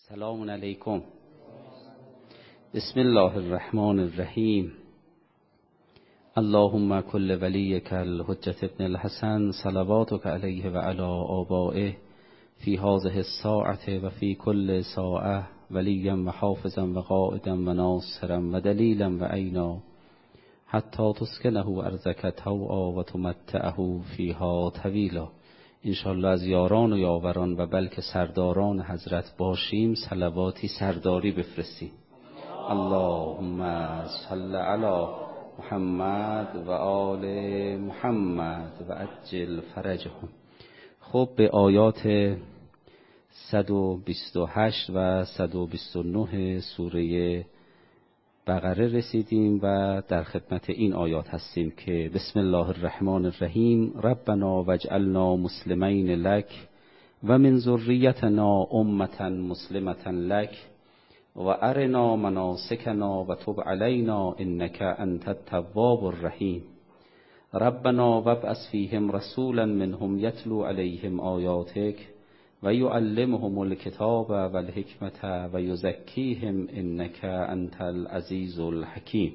سلام علیکم. بسم الله الرحمن الرحیم. اللهم كل وليك الحجة ابن الحسن صلواتك عليه وعلى آبائه في هذه الساعة وفي كل ساعة وليا وحافظا وقائدا وناصرا ودليلا وعينا حتى تسكنه أرضك طوعا وتمتعه فيها طويلا. انشالله از یاران و یاوران و بلکه سرداران حضرت باشیم صلواتی سرداری بفرستیم. اللهم صل علی محمد و آل محمد و عجل فرجهم. خب به آیات 128 و 129 سوره بقره رسیدیم و در خدمت این آیات هستیم که بسم الله الرحمن الرحیم. ربنا واجعلنا مسلمین لک و من ذریتنا امة مسلمة لک و ارنا مناسکنا و تب علینا انک انت التواب الرحیم. ربنا وابعث فیهم رسولا منهم یتلو علیهم آیاتک و یعلمهم الکتاب و الحکمت و یزکیهم انک انت العزیز الحکیم.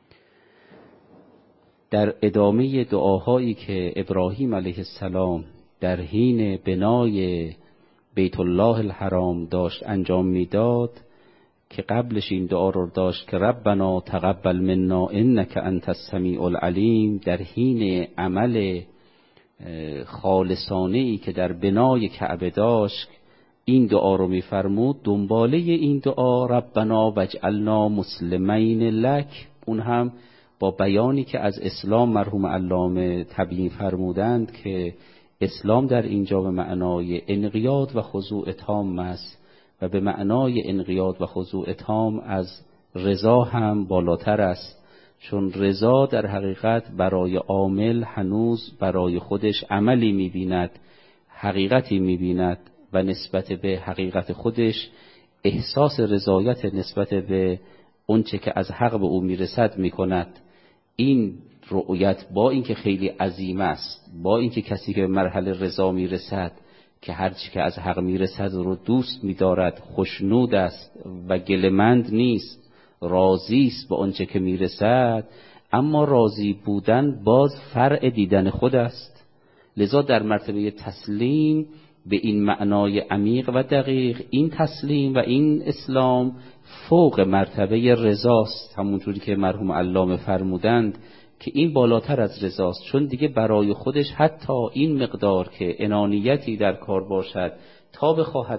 در ادامه دعاهایی که ابراهیم علیه السلام در حین بنای بیت الله الحرام داشت انجام میداد که قبلش این دعا رو داشت که ربنا تقبل منا انک انت السمیع العلیم، در حین عمل خالصانه ای که در بنای کعبه داشت این دعا رو میفرمود. دنباله این دعا ربنا واجعلنا مسلمین لک، اون هم با بیانی که از اسلام مرحوم علامه تبیین فرمودند که اسلام در اینجا به معنای انقیاد و خضوع تام است و به معنای انقیاد و خضوع تام از رضا هم بالاتر است، چون رضا در حقیقت برای عامل هنوز برای خودش عملی می‌بیند، حقیقتی می‌بیند و نسبت به حقیقت خودش احساس رضایت نسبت به اونچه که از حق به او میرسد میکند. این رؤیت با اینکه خیلی عظیم است، با اینکه کسی که به مرحله رضا میرسد که هرچی که از حق میرسد رو دوست می‌دارد، خوشنود است و گله‌مند نیست، راضی است با آنچه که میرسد، اما راضی بودن باز فرع دیدن خود است. لذا در مرتبه تسلیم به این معنای عمیق و دقیق، این تسلیم و این اسلام فوق مرتبه رضاست، همونجوری که مرحوم علامه فرمودند که این بالاتر از رضاست، چون دیگه برای خودش حتی این مقدار که انانیتی در کار باشد تا بخواهد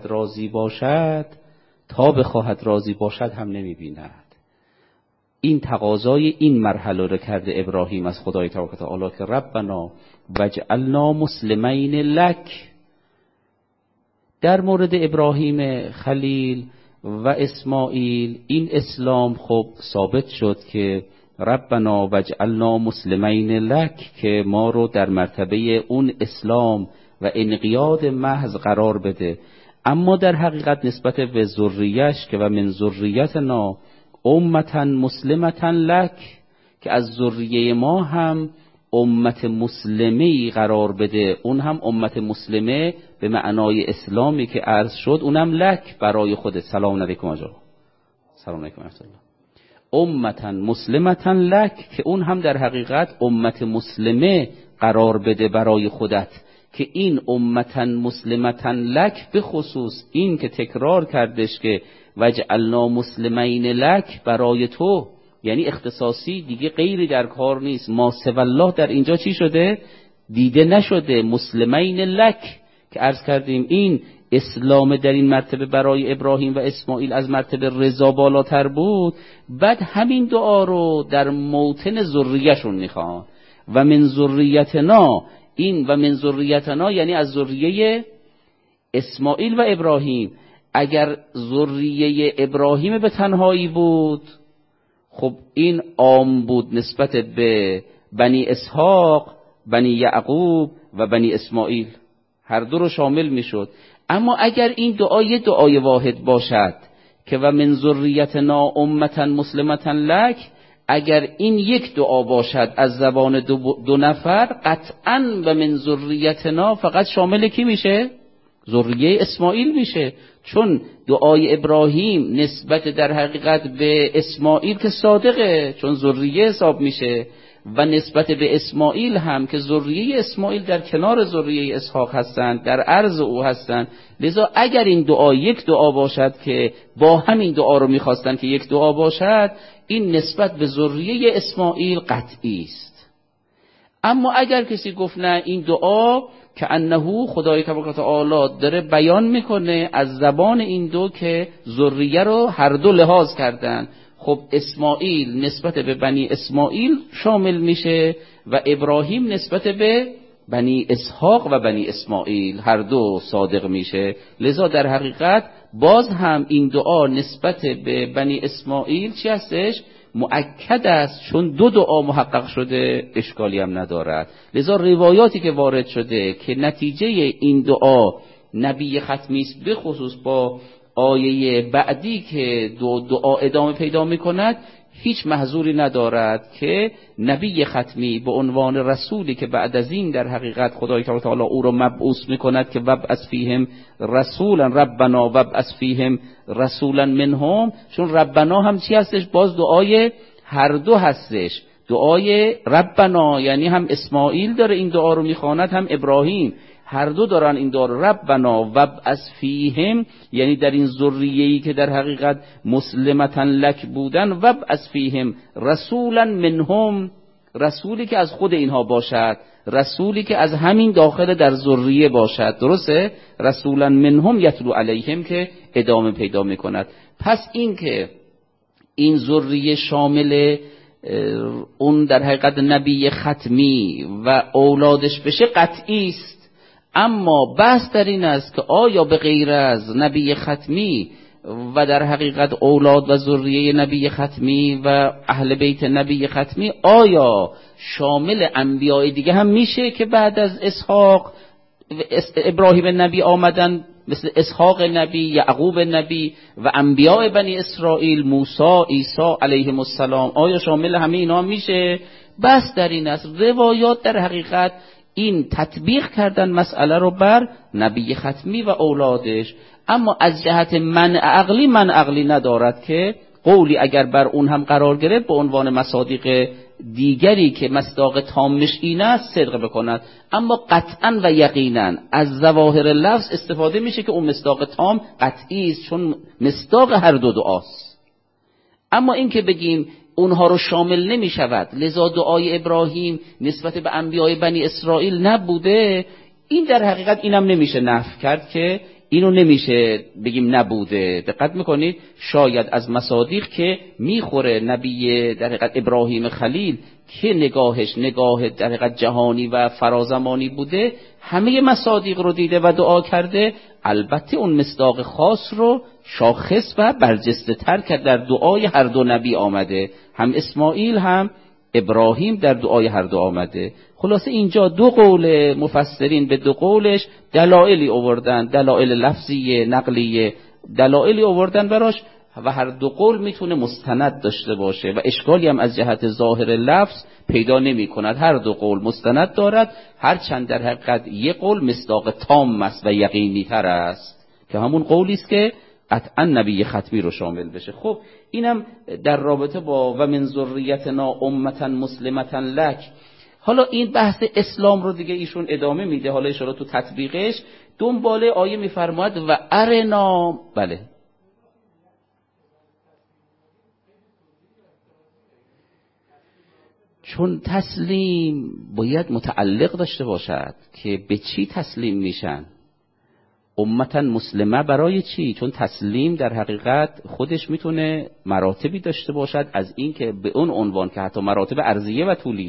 راضی باشد هم نمی‌بیند. این تقاضای این مرحله رو کرده ابراهیم از خدای تبارک و تعالی که ربنا واجعلنا مسلمین لک. در مورد ابراهیم خلیل و اسماعیل این اسلام خب ثابت شد که ربنا واجعلنا مسلمین لک، که ما رو در مرتبه اون اسلام و انقیاد محض قرار بده. اما در حقیقت نسبت به ذریه‌اش که و من ذریتنا امة مسلمة لک، که از ذریه ما هم امت مسلمه قرار بده، اون هم امت مسلمه به معنای اسلامی که عرض شد، اونم لک برای خود. سلام علیکم آجا. سلام علیکم ورحمة الله. امة مسلمة لک، که اون هم در حقیقت امت مسلمه قرار بده برای خودت، که این امة مسلمة لک به خصوص این که تکرار کردش که وجعلنا مسلمین لک برای تو، یعنی اختصاصی، دیگه غیری در کار نیست. ما سوی الله در اینجا چی شده؟ دیده نشده. مسلمین لک که عرض کردیم این اسلام در این مرتبه برای ابراهیم و اسماعیل از مرتبه رضا بالاتر بود. بعد همین دعا رو در موطن ذریه‌شون میخوان و من ذریتنا. این و من ذریتنا یعنی از ذریه اسماعیل و ابراهیم. اگر ذریه ابراهیم به تنهایی بود خب این عام بود نسبت به بنی اسحاق، بنی یعقوب و بنی اسماعیل، هر دو رو شامل میشد. اما اگر این دعای واحد باشد که و من ذریتنا امة مسلمة لک، اگر این یک دعا باشد از زبان دو نفر، قطعا و من ذریتنا فقط شامل کی میشه؟ ذریه اسماعیل میشه، چون دعای ابراهیم نسبت در حقیقت به اسماعیل که صادقه، چون ذریه حساب میشه، و نسبت به اسماعیل هم که ذریه اسماعیل در کنار ذریه اسحاق هستند، در عرض او هستند. لذا اگر این دعا یک دعا باشد که با همین دعا رو میخواستن که یک دعا باشد، این نسبت به ذریه اسماعیل قطعی است. اما اگر کسی گفت نه، این دعا که انه خدای تبارک و تعالی داره بیان میکنه از زبان این دو که ذریه رو هر دو لحاظ کردن، خب اسماعیل نسبت به بنی اسماعیل شامل میشه و ابراهیم نسبت به بنی اسحاق و بنی اسماعیل هر دو صادق میشه. لذا در حقیقت باز هم این دعا نسبت به بنی اسماعیل چی هستش؟ مؤکد است، چون دو دعا محقق شده، اشکالی هم ندارد. لذا روایاتی که وارد شده که نتیجه این دعا نبی ختمی است، به خصوص با آیه بعدی که دعا ادامه پیدا میکند، هیچ محظوری ندارد که نبی ختمی به عنوان رسولی که بعد از این در حقیقت خدای تعالی او را مبعوث میکند که وبعث فیهم رسولا ربنا وبعث فیهم رسولا منهم، چون ربنا هم چی هستش؟ باز دعای هر دو هستش. دعای ربنا یعنی هم اسماعیل داره این دعا رو میخواند، هم ابراهیم، هر دو دارن این دعا رو. ربنا وبعث فیهم یعنی در این ذریه‌ای که در حقیقت مسلمتا لک بودن، وبعث فیهم رسولا منهم، رسولی که از خود اینها باشد، رسولی که از همین داخل در ذریه باشد. درسته؟ رسولا منهم یتلو علیهم که ادامه پیدا میکند. پس این که این ذریه شامل اون در حقیقت نبی ختمی و اولادش بشه قطعی است. اما بحث در این است که آیا به غیر از نبی ختمی و در حقیقت اولاد و ذریه نبی ختمی و اهل بیت نبی ختمی، آیا شامل انبیاء دیگه هم میشه که بعد از اسحاق ابراهیم نبی آمدن، مثل اسحاق نبی، یعقوب نبی و انبیاء بنی اسرائیل، موسی، عیسی علیهم السلام، آیا شامل همه اینا میشه؟ بحث در این است. روایات در حقیقت این تطبیق کردن مسئله رو بر نبی ختمی و اولادش، اما از جهت من عقلی ندارد که قولی اگر بر اون هم قرار گرفت به عنوان مصادیق دیگری که مصداق تامش این است صدق بکند. اما قطعا و یقینا از ظواهر لفظ استفاده میشه که اون مصداق تام قطعی است، چون مصداق هر دو دعاست. اما این که بگیم اونها رو شامل نمی شود، لذا دعای ابراهیم نسبت به انبیاء بنی اسرائیل نبوده، این در حقیقت اینم نمیشه نفی کرد که اینو نمیشه بگیم نبوده. دقت میکنید؟ شاید از مصادیق که میخوره نبی در حقیقت ابراهیم خلیل که نگاه در حقیقت جهانی و فرازمانی بوده، همه مصادیق رو دیده و دعا کرده، البته اون مصداق خاص رو شاخص و برجسته تر کرد در دعای هر دو نبی آمده، هم اسماعیل هم ابراهیم در دعای هر دو آمده. خلاصه اینجا دو قول مفسرین به دو قولش دلایلی آوردن، دلایل لفظیه نقلیه، دلایلی آوردن براش و هر دو قول میتونه مستند داشته باشه و اشکالی هم از جهت ظاهر لفظ پیدا نمی کند. هر دو قول مستند دارد، هرچند در حقیقت یک قول مصداق تام است و یقینی تر است که همون قولی است که قطعا نبی ختمی رو شامل بشه. خب اینم در رابطه با و من ذریتنا امتا مسلمتا لک. حالا این بحث اسلام رو دیگه ایشون ادامه میده، حالا ان تو تطبیقش دنباله آیه میفرماید و ارنا. بله چون تسلیم باید متعلق داشته باشد که به چی تسلیم میشن. امتا مسلمه برای چی؟ چون تسلیم در حقیقت خودش میتونه مراتبی داشته باشد، از این که به اون عنوان که حتی مراتب ارضیه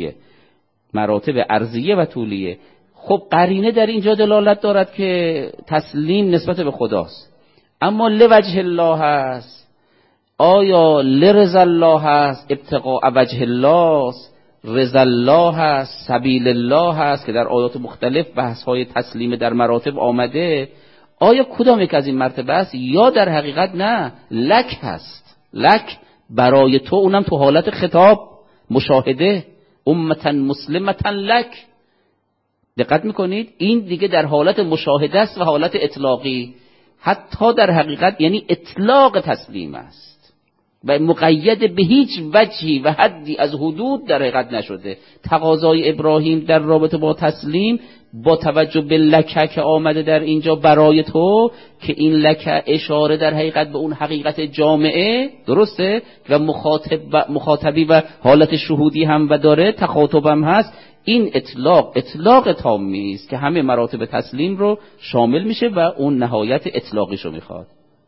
و طولیه. خب قرینه در اینجا دلالت دارد که تسلیم نسبت به خداست، اما لوجه الله هست، آیا لرضا الله هست، ابتغاء وجه الله است، رضا الله هست، سبیل الله هست که در آیات مختلف بحث های تسلیم در مراتب آمده. آیا کدام یک از این مرتبه است؟ یا در حقیقت نه، لک هست، لک برای تو، اونم تو حالت خطاب مشاهده، امتا مسلمتا لک، دقت میکنید؟ این دیگه در حالت مشاهده است و حالت اطلاقی، حتی در حقیقت یعنی اطلاق تسلیم است و مقید به هیچ وجهی و حدی از حدود در حقیقت نشده. تقاضای ابراهیم در رابطه با تسلیم با توجه به لکه که آمده در اینجا برای تو، که این لکه اشاره در حقیقت به اون حقیقت جامعه، درسته؟ و مخاطبی و حالت شهودی هم و داره، تخاطبم هست. این اطلاق تامی است که همه مراتب تسلیم رو شامل میشه و اون نهایت اطلاقیش رو میخواد.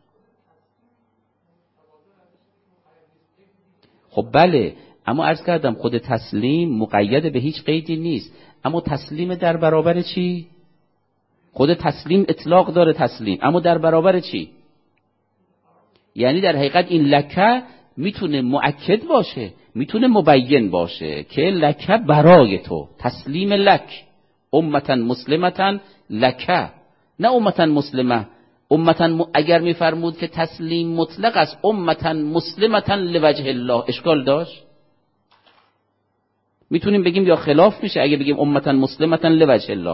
خب بله، اما عرض کردم خود تسلیم مقید به هیچ قیدی نیست. اما تسلیم در برابر چی؟ خود تسلیم اطلاق داره تسلیم، اما در برابر چی؟ یعنی در حقیقت این لکه میتونه مؤکد باشه، میتونه مبین باشه که لکه برای تو، تسلیم لک، امتا مسلمتا لکه، نه امتا مسلمه. امتا اگر میفرمود که تسلیم مطلق است، امتا مسلمتا لوجه الله، اشکال داشت؟ میتونیم بگیم یا خلاف میشه اگه بگیم امتا مسلمتا لوجه الله،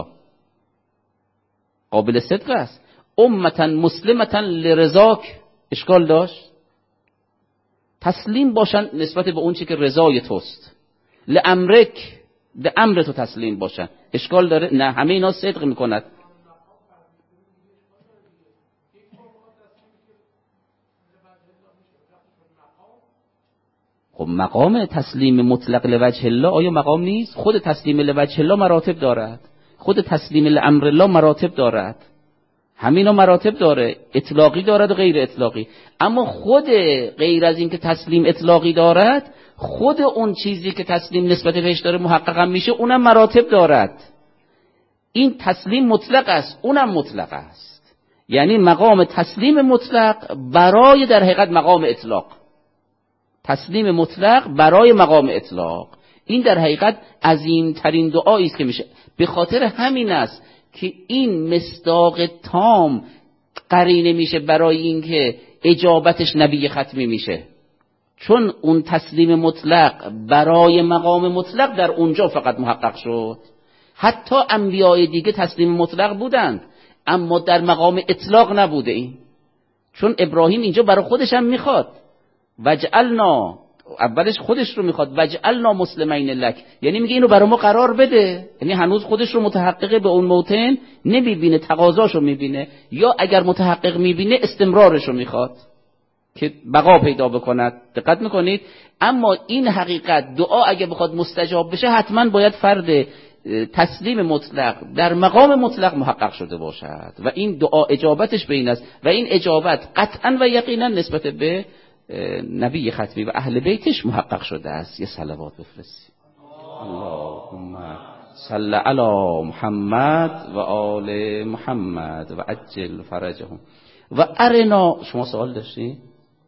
قابل صدق است. امتا مسلمتا لرضاک، اشکال داشت؟ تسلیم باشن نسبت به اون چی که رضای توست. لامرک، به امر تو تسلیم باشن، اشکال داره؟ نه، همه اینا صدق میکند. خب مقام تسلیم مطلق لوجه الله آیا مقام نیست؟ خود تسلیم لوجه الله مراتب دارد، خود تسلیم لامر الله مراتب دارد، همینا مراتب داره، اطلاقی دارد و غیر اطلاقی. اما خود غیر از این که تسلیم اطلاقی دارد، خود اون چیزی که تسلیم نسبت بهش داره محقق هم میشه، اونم مراتب دارد. این تسلیم مطلق است، اونم مطلق است. یعنی مقام تسلیم مطلق برای در حقیقت مقام اطلاق، تسلیم مطلق برای مقام اطلاق. این در حقیقت عظیمترین دعایی است که میشه. به خاطر همین است که این مصداق تام قرینه میشه برای اینکه اجابتش نبی ختمی میشه، چون اون تسلیم مطلق برای مقام مطلق در اونجا فقط محقق شد. حتی انبیای دیگه تسلیم مطلق بودند، اما در مقام اطلاق نبوده این، چون ابراهیم اینجا برای خودش هم میخواد وجعلنا، اولش خودش رو میخواد وجعلنا مسلمین لک، یعنی میگه اینو برای ما قرار بده. یعنی هنوز خودش رو متحقق به اون موطن نمیبینه، تقاضاشو میبینه، یا اگر متحقق میبینه استمرارشو میخواد که بقا پیدا بکند. دقت میکنید؟ اما این حقیقت دعا اگه بخواد مستجاب بشه، حتما باید فرد تسلیم مطلق در مقام مطلق محقق شده باشد و این دعا اجابتش به این است. و این اجابت قطعا و یقینا نسبت به نبی ختمی و اهل بیتش محقق شده است. یه صلوات بفرستید. اللهم صل علی محمد و آل محمد و عجل فرجهم و ارنا. شما سوال داشتی؟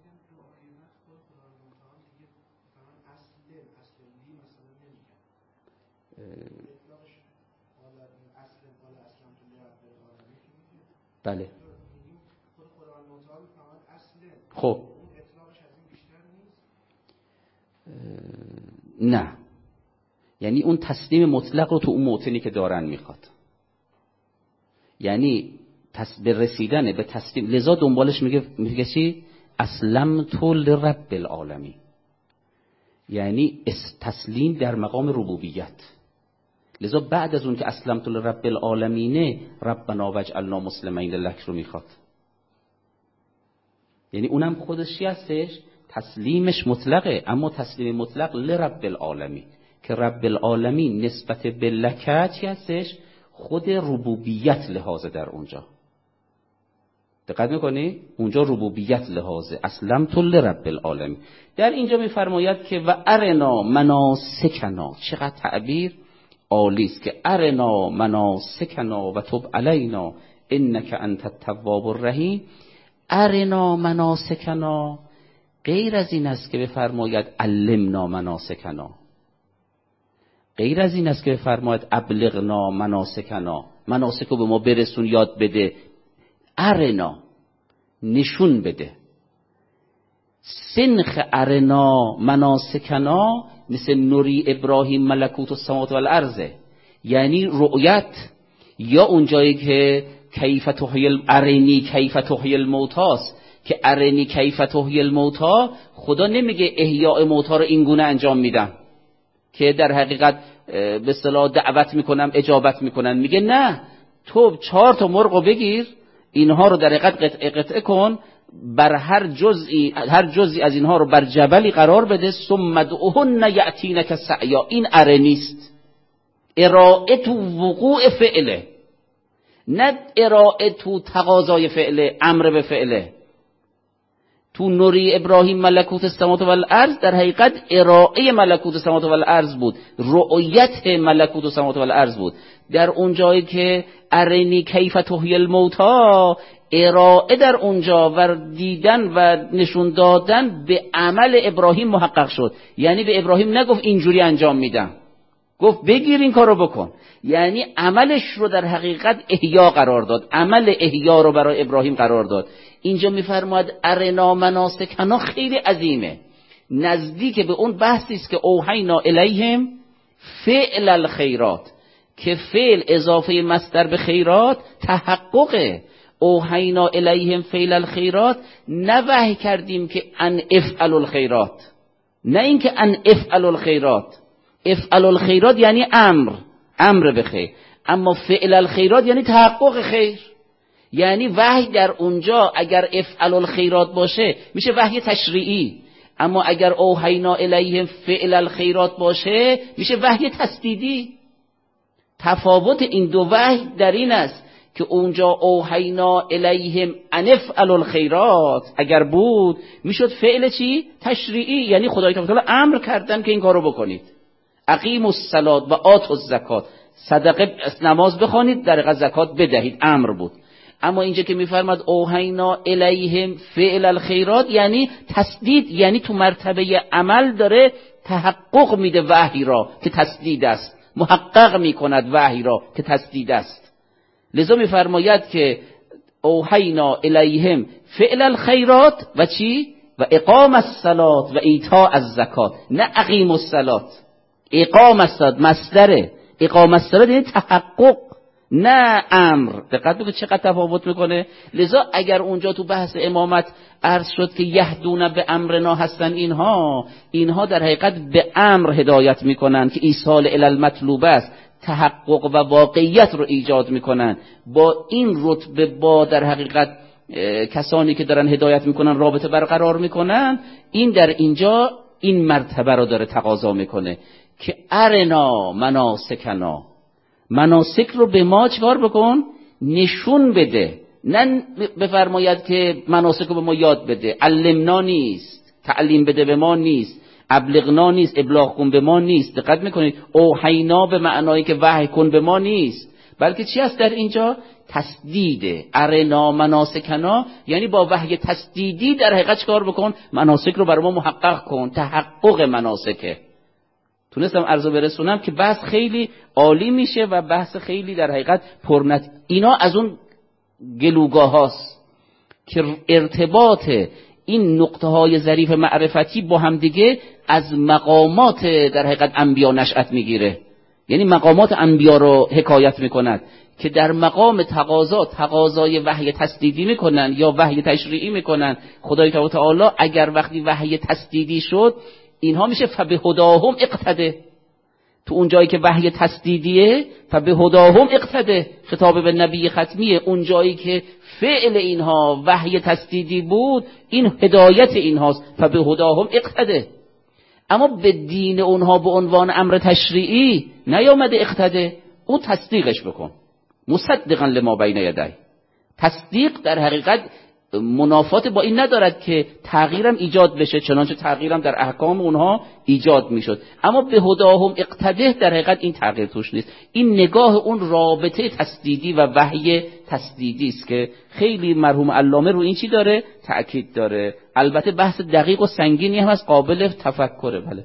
بله. خب نه، یعنی اون تسلیم مطلق رو تو اون موطنی که دارن میخواد، یعنی به رسیدن به تسلیم. لذا دنبالش میگه چی؟ اسلمت لرب العالمین، یعنی تسلیم در مقام ربوبیت. لذا بعد از اون که اسلمت لرب العالمینه، ربنا وجعلنا مسلمین لک رو میخواد. یعنی اونم خودش چی هستش؟ تسلیمش مطلقه، اما تسلیم مطلق لرب العالمین، که رب العالمین نسبت به لکه چی هستش؟ خود ربوبیت لحاظه در اونجا. دقت میکنی؟ اونجا ربوبیت لحاظه، اسلمت لرب العالمین. در اینجا میفرماید که و ارنا مناسکنا، چقدر تعبیر عالی است که ارنا مناسکنا و تب علینا انک انت التواب الرحیم. ارنا مناسکنا غیر از این است که بفرماید علمنا مناسکنا، غیر از این است که بفرماید ابلغنا مناسکنا، مناسک رو به ما برسون، یاد بده. ارنا نشون بده. سنخ ارنا مناسکنا مثل نوری ابراهیم ملکوت السماوات والارض، یعنی رؤیت، یا اونجایی که کیف تحیی ارنی کیف تحیی الموتاست که ارنی کیف تحیی الموتا، خدا نمیگه احیاء موتا رو این گونه انجام میدم که در حقیقت به اصطلاح دعوت میکنم اجابت میکنن، میگه نه، تو 4 تا مرغ بگیر، اینها رو در حقیقت قطعه کن، بر هر جزئی از اینها رو بر جبلی قرار بده، ثم ادعوهن یأتینک سعیا. این ارنیست، ارائه تو وقوع فعله، نه ارائه تو تقاضای فعله، امر به فعله. تو نوری ابراهیم ملکوت السماوات و الارض در حقیقت ارائه ملکوت السماوات و الارض بود، رؤیت ملکوت السماوات و الارض بود. در اون جایی که ارنی کیف تحیی الموتا، ارائه در اونجا و دیدن و نشون دادن به عمل ابراهیم محقق شد. یعنی به ابراهیم نگفت اینجوری انجام میدم، گفت بگیر این کارو بکن. یعنی عملش رو در حقیقت احیا قرار داد، عمل احیا رو برای ابراهیم قرار داد. اینجا میفرماید ارنا مناسکنا خیلی عظیمه، نزدیک به اون بحثی است که اوحینا الیهم فعل الخیرات، که فعل اضافه مصدر به خیرات تحققه. اوحینا الیهم فعل الخیرات، نه وحی کردیم که ان افعل الخیرات، نه اینکه ان افعل الخیرات. افعل الخیرات یعنی امر به خیر، اما فعل الخیرات یعنی تحقق خیر. یعنی وحی در اونجا اگر افعل الخیرات باشه میشه وحی تشریعی، اما اگر اوحینا الیهم فعل الخیرات باشه میشه وحی تسدیدی. تفاوت این دو وحی در این است که اونجا اوحینا الیهم ان افعل الخیرات اگر بود میشد فعل چی؟ تشریعی، یعنی خدای تعالی امر کردن که این کارو بکنید، اقیموا الصلاة و آتوا الزکات، صدقه نماز بخوانید، در حقیقت زکات بدهید، امر بود. اما اینجا که میفرماد اوحینا الیهم فعل الخیرات یعنی تسدید، یعنی تو مرتبه عمل داره تحقق میده وحی را که تسدید است، محقق میکند وحی را که تسدید است. لذا میفرماید که اوحینا الیهم فعل الخیرات و چی؟ و اقام الصلاة و ایتاء الزکات، نه اقیم الصلاة. اقام الصلاة مصدره، اقام الصلاة یعنی تحقق نه امر. دقت بکنید چقدر تفاوت میکنه. لذا اگر اونجا تو بحث امامت عرض شد که یهدون به امرنا هستن، اینها در حقیقت به امر هدایت میکنن که ایصال الی المطلوب است، تحقق و واقعیت رو ایجاد میکنن. با این رتبه با در حقیقت کسانی که دارن هدایت میکنن رابطه برقرار میکنن، این در اینجا این مرتبه رو داره تقاضا میکنه که ارنا مناسکنا، مناسک رو به ما چکار بکن؟ نشون بده. نه بفرماید که مناسک رو به ما یاد بده، علمنا نیست، تعلیم بده به ما نیست، ابلغنا نیست، ابلاغ کن به ما نیست. دقت میکنید اوحینا به معنایی که وحی کن به ما نیست، بلکه چی هست در اینجا؟ تسدیده. ارنا مناسکنا یعنی با وحی تسدیدی در حقیقت چکار بکن؟ مناسک رو برای ما محقق کن، تحقق مناسکه. تونستم عرضو برسونم که بحث خیلی عالی میشه و بحث خیلی در حقیقت پرنت. اینا از اون گلوگاه هاست که ارتباط این نقطه های ظریف معرفتی با هم دیگه از مقامات در حقیقت انبیا نشأت میگیره. یعنی مقامات انبیا رو حکایت میکند که در مقام تقاضای وحی تسدیدی میکنن یا وحی تشریعی میکنن. خدای تعالی اگر وقتی وحی تسدیدی شد، اینها میشه فبهداهم اقتده. تو اون جایی که وحی تسدیدیه فبهداهم اقتده، خطاب به نبی ختمیه. اون جایی که فعل اینها وحی تسدیدی بود، این هدایت اینهاست، فبهداهم اقتده. اما به دین اونها به عنوان امر تشریعی نیامده اقتده، اون تصدیقش بکن، مصدقا لما بین یدی. تصدیق در حقیقت منافات با این ندارد که تغییرم ایجاد بشه، چنانچه تغییرم در احکام اونها ایجاد میشد. اما به هداهم اقتده در حقیقت این تغییر توش نیست. این نگاه اون رابطه تسدیدی و وحی تسدیدی است که خیلی مرحوم علامه رو این چی داره تأکید داره. البته بحث دقیق و سنگینی هم از قابل تفکره. بله،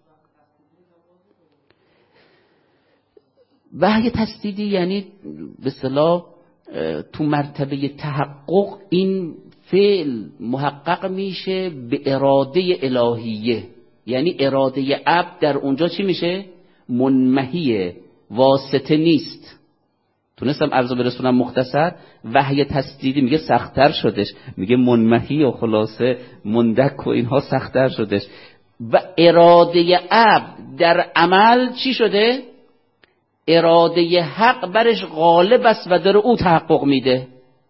وحی تسدیدی یعنی به اصطلاح تو مرتبه تحقق این فعل محقق میشه به اراده الهیه. یعنی اراده عبد در اونجا چی میشه؟ منمحیه واسطه نیست. تونستم عرضو برسونم مختصر. وحی تسدیدی میگه سخت‌تر شدش، میگه منمحی و خلاصه مندک و اینها سخت‌تر شدش. و اراده عبد در عمل چی شده؟ اراده حق برش غالب است و داره او تحقق میده.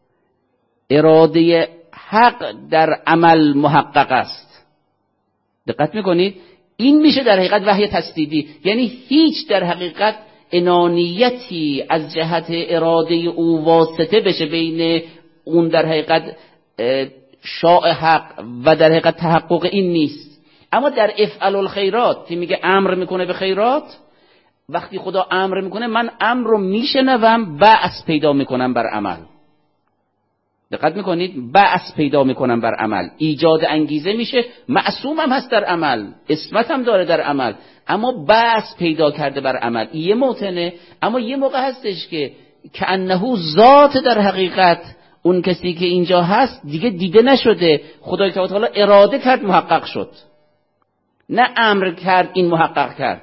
اراده حق در عمل محقق است. دقت میکنید؟ این میشه در حقیقت وحی تسدیدی. یعنی هیچ در حقیقت انانیتی از جهت اراده او واسطه بشه بین اون در حقیقت شاء حق و در حقیقت تحقق این نیست. اما در افعل الخیرات که میگه امر میکنه به خیرات، وقتی خدا امر میکنه من امر رو میشنوم، بعث پیدا میکنم بر عمل. دقت میکنید؟ بعث پیدا میکنم بر عمل، ایجاد انگیزه میشه. معصوم هم هست در عمل، عصمت هم داره در عمل، اما بعث پیدا کرده بر عمل. یه موتنه. اما یه موقع هستش که کأنه ذات در حقیقت اون کسی که اینجا هست دیگه دیده نشده، خدای تعالی اراده کرد محقق شد، نه امر کرد این محقق کرد.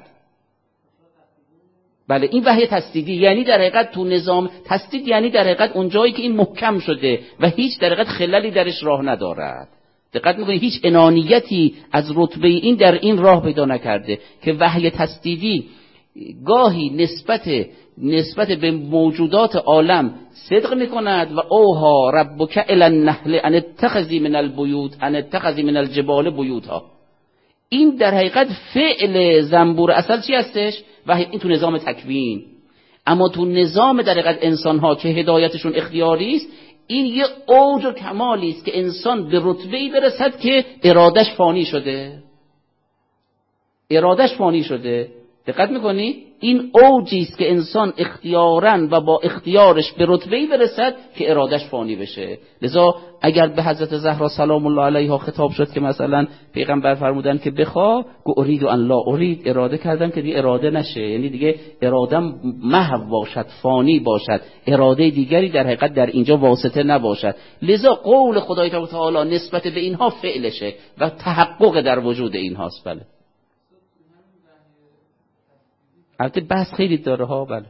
بله این وحی تسدیدی، یعنی در حقیقت تو نظام تسدید، یعنی در حقیقت اون جایی که این محکم شده و هیچ در حقیقت خللی درش راه ندارد. دقت میکنید؟ هیچ انانیتی از رتبه این در این راه پیدا نکرده که وحی تسدیدی گاهی نسبت به موجودات عالم صدق میکند و اوها ربک الی النحل ان اتخذی من البیوت ان اتخذی من الجبال بیوتها. این در حقیقت فعل زنبور اصل چی هستش؟ و این تو نظام تکوین. اما تو نظام در حقیقت انسان ها که هدایتشون اختیاری است، این یه اوج و کمالی است که انسان به رتبه‌ای برسد که ارادش فانی شده. دقت میکنی؟ این اوجی است که انسان اختیاراً و با اختیارش به رتبه‌ای برسد که ارادش فانی بشه. لذا اگر به حضرت زهرا سلام الله علیها خطاب شد که مثلا پیغمبر فرمودن که بخوا، گو ارید و ان لا ارید، اراده کردن که دیگه اراده نشه، یعنی دیگه ارادم محو باشد، فانی باشد، اراده دیگری در حقیقت در اینجا واسطه نباشد. لذا قول خدای تعالی نسبت به اینها فعلشه و تحقق در وجود اینهاست. بله البته بحث خیلی داره ها. بله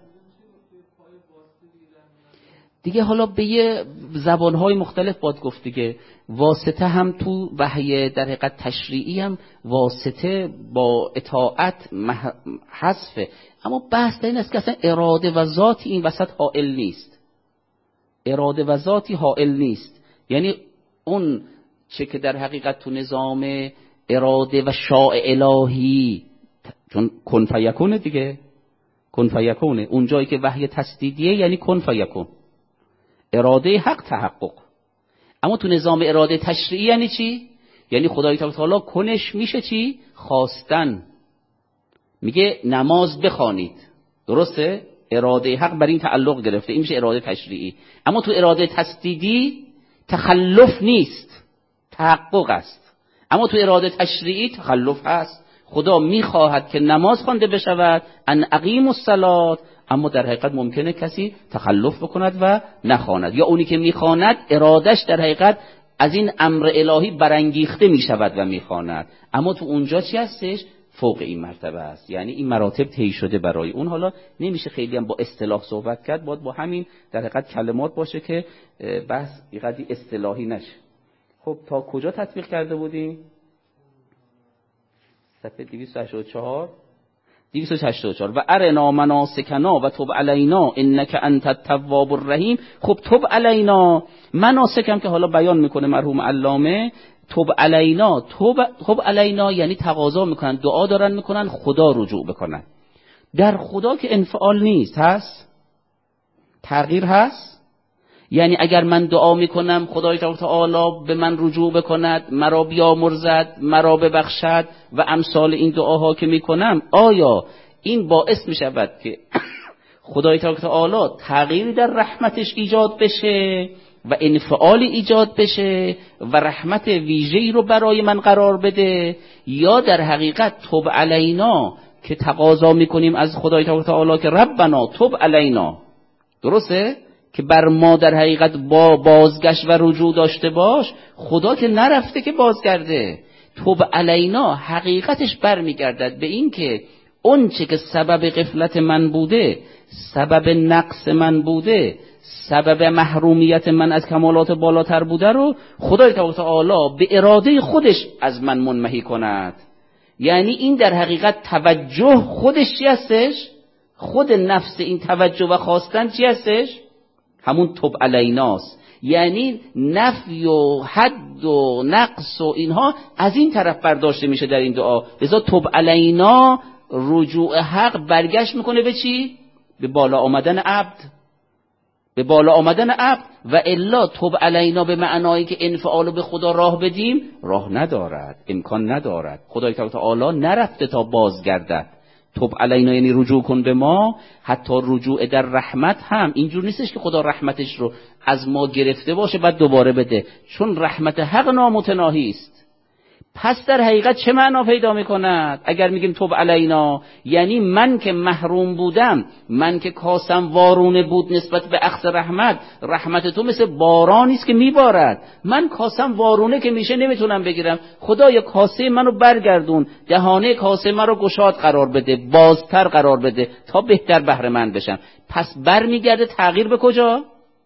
دیگه حالا به یه زبانهای مختلف باید گفت دیگه. واسطه هم تو وحی در حقیقت تشریعی هم واسطه با اطاعت حذفه. اما بحث این است که اصلا اراده و ذاتی این وسط حائل نیست. اراده و ذاتی حائل نیست. یعنی اون چه که در حقیقت تو نظام اراده و شاء الهی، چون کن فیکونه دیگه، کن فیکونه، اون جایی که وحی تسدیدیه یعنی کن فیکون، اراده حق تحقق. اما تو نظام اراده تشریعی یعنی چی؟ یعنی خدای تعالی کنش میشه چی؟ خواستن. میگه نماز بخوانید، درسته؟ اراده حق بر این تعلق گرفته، این میشه اراده تشریعی. اما تو اراده تسدیدی تخلف نیست، تحقق است. اما تو اراده تشریعی تخلف هست. خدا میخواهد که نماز خوانده بشود، ان اقیموا الصلاة، اما در حقیقت ممکنه کسی تخلف بکند و نخواند، یا اونی که میخواند ارادش در حقیقت از این امر الهی برانگیخته میشود و میخواند. اما تو اونجا چی هستش؟ فوق این مرتبه است، یعنی این مراتب طی شده برای اون. حالا نمیشه خیلی هم با اصطلاح صحبت کرد، باید با همین در حقیقت کلمات باشه که بحث اینقدر اصطلاحی نشه. خب تا کجا تطبیق کرده بودیم؟ صفحه 284 و ارنا مناسکنا و تب علینا انک انت التواب الرحیم. خب تب علینا، مناسکم که حالا بیان میکنه مرحوم علامه، تب علینا یعنی تقاضا میکنن، دعا دارن میکنن خدا رجوع بکنن. در خدا که انفعال نیست، هست تغییر هست. یعنی اگر من دعا میکنم خدای تعالی به من رجوع بکند، مرا بیامرزد، مرا ببخشد و امثال این دعاها که میکنم، آیا این باعث میشود که خدای تعالی تغییری در رحمتش ایجاد بشه و انفعالی ایجاد بشه و رحمت ویژه‌ای رو برای من قرار بده؟ یا در حقیقت تب علینا که تقاضا میکنیم از خدای تعالی که ربنا تب علینا، درسته؟ که بر ما در حقیقت با بازگشت و رجوع داشته باش. خدا که نرفته که بازگرده. توب علینا حقیقتش برمیگردد به این که اون چه که سبب غفلت من بوده، سبب نقص من بوده، سبب محرومیت من از کمالات بالاتر بوده رو خدای تبارک و تعالی به اراده خودش از من منمحی کند. یعنی این در حقیقت توجه خودش چی هستش؟ خود نفس این توجه و خواستن چی هستش؟ همون تب علیناست. یعنی نفی و حد و نقص و اینها از این طرف برداشته میشه در این دعا. لذا تب علینا رجوع حق برگشت میکنه به چی؟ به بالا آمدن عبد، به بالا آمدن عبد. و الا تب علینا به معنایی که انفعال به خدا راه بدیم راه ندارد، امکان ندارد. خدای تعالی نرفته تا بازگردد. تب علینا یعنی رجوع کن به ما. حتی رجوع در رحمت هم اینجور نیستش که خدا رحمتش رو از ما گرفته باشه بعد دوباره بده، چون رحمت حق نامتناهی است. پس در حقیقت چه معنا پیدا میکند اگر میگیم تب علینا؟ یعنی من که محروم بودم، من که کاسم وارونه بود نسبت به اخذ رحمت، رحمت تو مثل بارانی است که میبارد، من کاسم وارونه که میشه نمیتونم بگیرم. خدایا کاسه منو برگردون، دهانه کاسه منو گشاد قرار بده، بازتر قرار بده تا بهتر بهره مند بشم. پس برمیگرده تغییر به کجا؟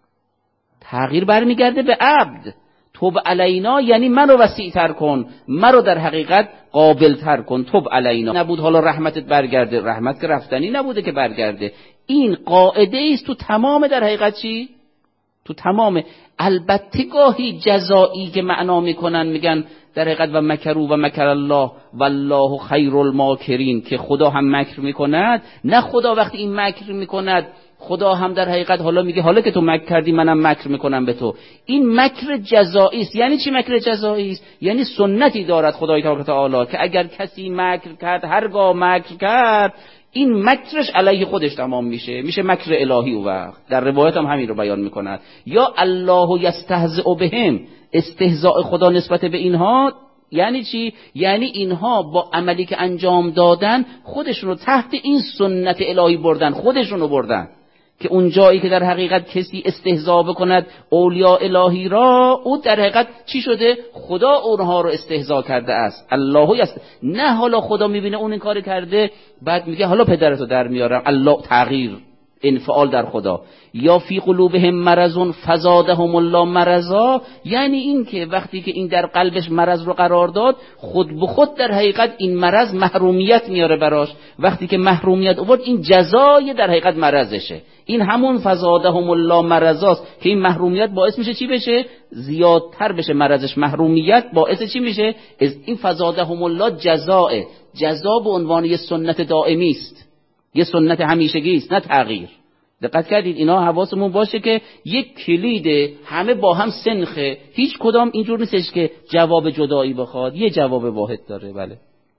تغییر برمیگرده به عبد. تب علینا یعنی منو وسیع‌تر کن، منو در حقیقت قابل‌تر کن. تب علینا نبود حالا رحمتت برگرده، رحمت که رفتنی نبوده که برگرده. این قاعده است تو تمام در حقیقت چی؟ تو تمام. البته گاهی جزایی که معنا میکنن میگن در حقیقت و مکروا و مکر الله والله خیر الماکرین، که خدا هم مکر میکند. نه خدا وقتی این مکر میکند خدا هم در حقیقت حالا میگه حالا که تو مکر کردی منم مکر میکنم به تو. این مکر جزایی است. یعنی چی مکر جزایی است؟ یعنی سنتی دارد خدای تعالی که اگر کسی مکر کرد، هرگاه مکر کرد، این مکرش علیه خودش تمام میشه مکر الهی. و وقت در روایت هم همین رو بیان میکند. یا الله یستهزئ بهم، استهزاء خدا نسبت به اینها یعنی چی؟ یعنی اینها با عملی که انجام دادن خودشون رو تحت این سنت الهی بردن، خودشون رو بردن که اون جایی که در حقیقت کسی استهزا بکند اولیاء الهی را، او در حقیقت چی شده؟ خدا اونها رو استهزا کرده است. الله نه حالا خدا میبینه اون این کار کرده بعد میگه حالا پدرتو در میارم. الله تغییر، انفعال در خدا. یا فی قلوبهم مرض فزادهم الله مرضا، یعنی این که وقتی که این در قلبش مرض رو قرار داد، خود به خود در حقیقت این مرض محرومیت میاره براش. وقتی که محرومیت آورد این جزای در حقیقت مرضشه. این همون فزادهم الله مرضاست که این محرومیت باعث میشه چی بشه؟ زیادتر بشه مرضش. محرومیت باعث چی میشه؟ این فزادهم الله جزاء. جزا به عنوان یه سنت دائمی است، یه سنت همیشگی است، نه تغییر. دقت کردید؟ اینا حواسمون باشه که یک کلیده، همه با هم سنخه، هیچ کدام اینجور نیستش که جواب جدایی بخواد، یه جواب واحد داره. بله.